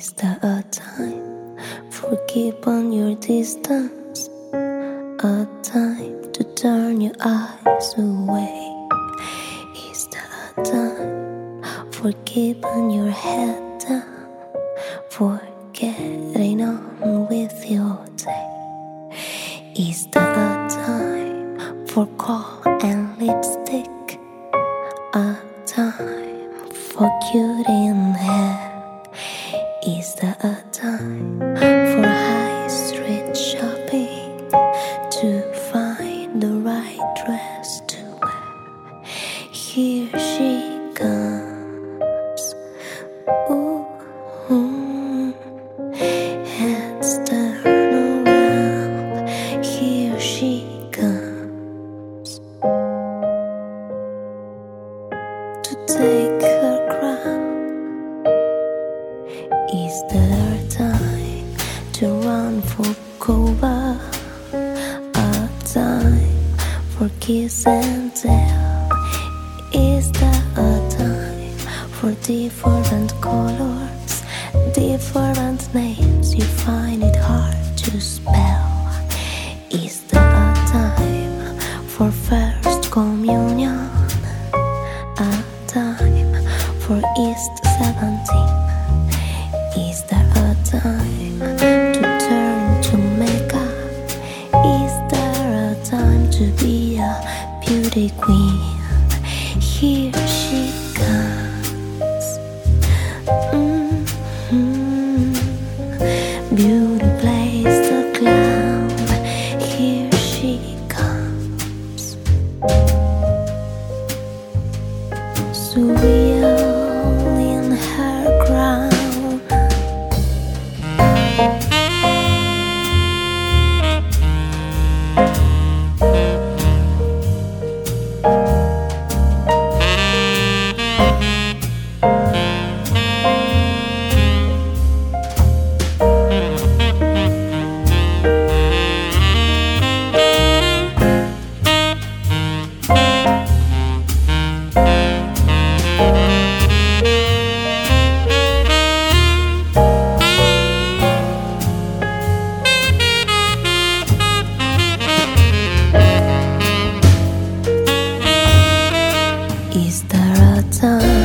Is there a time for keeping your distance? A time to turn your eyes away? Is there a time for keeping your head down? For getting on with your day? Is there a time for call and lipstick? A time for cutie in hair? Is there a time for high street shopping to find the right dress to wear? Here she comes. Ooh, heads turn around. Here she comes to take her crown. Is there a time to run for cover? A time for kiss and tell? Is there a time for different colors, different names you find it hard to spell? Is there a time for first communion? A time for East 17? Is there a time to turn to makeup? Is there a time to be a beauty queen? Here she comes. Beauty plays the clown. Here she comes. Surreal in her crown. Is there a time